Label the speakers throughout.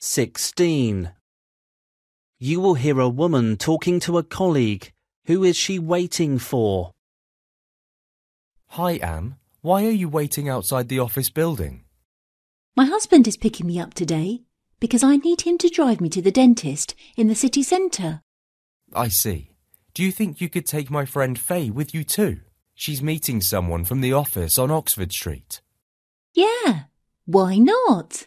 Speaker 1: 16. You will hear a woman talking to a colleague. Who is she waiting for?
Speaker 2: Hi, Anne. Why are you waiting outside the office building?
Speaker 3: My husband is picking me up today because I need him to drive me to the dentist in the city centre.
Speaker 2: I see. Do you think you could take my friend Faye with you too? She's meeting someone from the office on Oxford Street.
Speaker 3: Yeah, why not?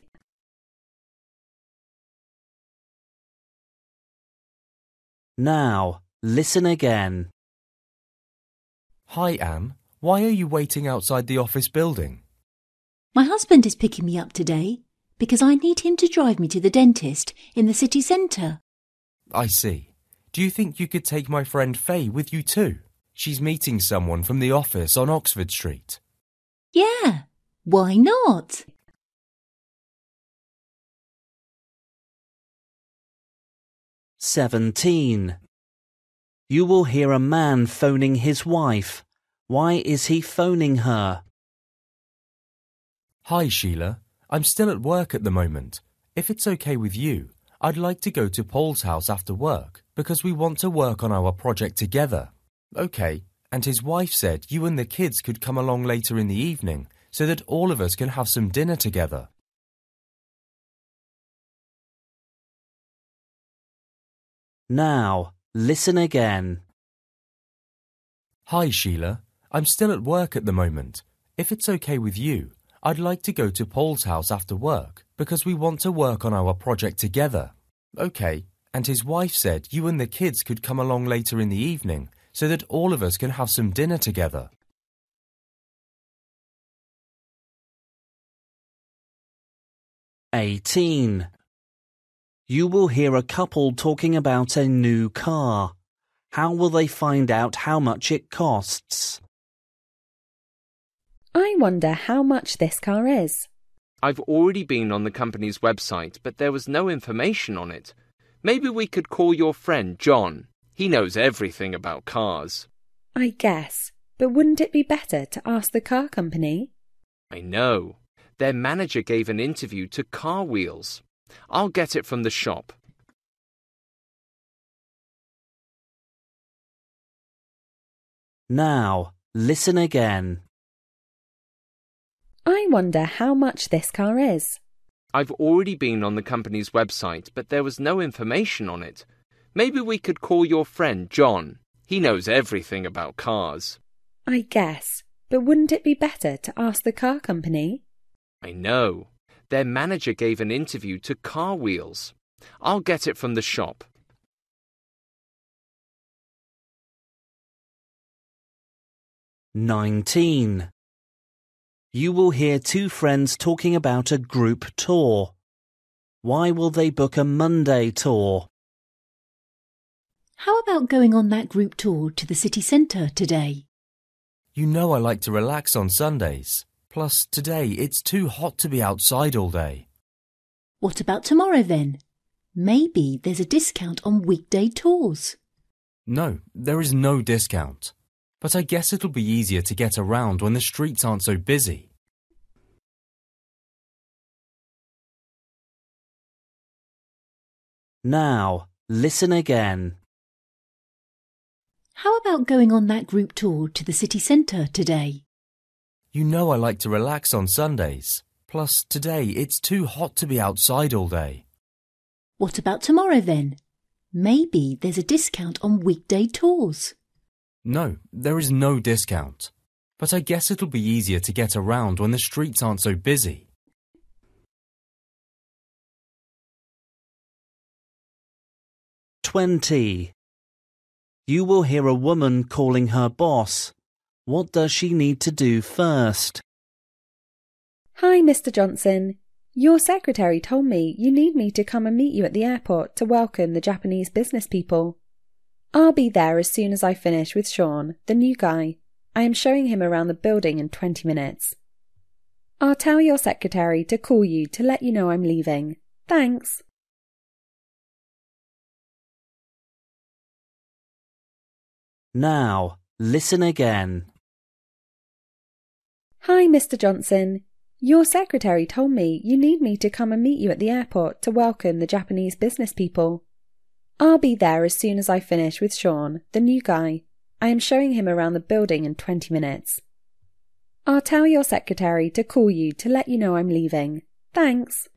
Speaker 1: Now, listen again.
Speaker 2: Hi, Anne. Why are you waiting outside the office building?
Speaker 3: My husband is picking me up today because I need him to drive me to the dentist in the city centre.
Speaker 2: I see. Do you think you could take my friend Faye with you too? She's meeting someone from the office on Oxford Street.
Speaker 3: Yeah, why not?
Speaker 1: "17. You will hear a man phoning his wife. Why is he phoning her?
Speaker 2: Hi, Sheila. I'm still at work at the moment. If it's okay with you, I'd like to go to Paul's house after work because we want to work on our project together. Okay, and his wife said you and the kids could come along later in the evening so that all of us can have some dinner together.
Speaker 1: Now, listen again.
Speaker 2: Hi, Sheila. I'm still at work at the moment. If it's okay with you, I'd like to go to Paul's house after work because we want to work on our project together. Okay, and his wife said you and the kids could come along later in the evening so that all of us can have some dinner together.
Speaker 1: "18. You will hear a couple talking about a new car. How will they find out how much it costs?
Speaker 4: I wonder how much this car is.
Speaker 5: I've already been on the company's website, but there was no information on it. Maybe we could call your friend John. He knows everything about cars.
Speaker 4: I guess, but wouldn't it be better to ask the car company?
Speaker 5: I know. Their manager gave an interview to Car Wheels. I'll get it from the shop.
Speaker 1: Now, listen again.
Speaker 4: I wonder how much this car is.
Speaker 5: I've already been on the company's website, but there was no information on it. Maybe we could call your friend John. He knows everything about cars.
Speaker 4: I guess, but wouldn't it be better to ask the car company?
Speaker 5: I know. Their manager gave an interview to Car Wheels. I'll get it from the shop.
Speaker 1: "19. You will hear two friends talking about a group tour. Why will they book a Monday tour?
Speaker 3: How about going on that group tour to the city centre today?
Speaker 2: You know I like to relax on Sundays. Plus, today it's too hot to be outside all day.
Speaker 3: What about tomorrow then? Maybe there's a discount on weekday tours.
Speaker 2: No, there is no discount. But I guess it'll be easier to get around when the streets aren't so busy.
Speaker 1: Now, listen again.
Speaker 3: How about going on that group tour to the city centre today?
Speaker 2: You know I like to relax on Sundays. Plus, today it's too hot to be outside all day.
Speaker 3: What about tomorrow then? Maybe there's a discount on weekday tours.
Speaker 2: No, there is no discount. But I guess it'll be easier to get around when the streets aren't so busy.
Speaker 1: "20. You will hear a woman calling her boss. What does she need to do first?
Speaker 4: Hi, Mr. Johnson. Your secretary told me you need me to come and meet you at the airport to welcome the Japanese business people. I'll be there as soon as I finish with Sean, the new guy. I am showing him around the building in 20 minutes. I'll tell your secretary to call you to let you know I'm leaving. Thanks.
Speaker 1: Now, listen again.
Speaker 4: Hi, Mr. Johnson. Your secretary told me you need me to come and meet you at the airport to welcome the Japanese business people. I'll be there as soon as I finish with Sean, the new guy. I am showing him around the building in 20 minutes. I'll tell your secretary to call you to let you know I'm leaving. Thanks.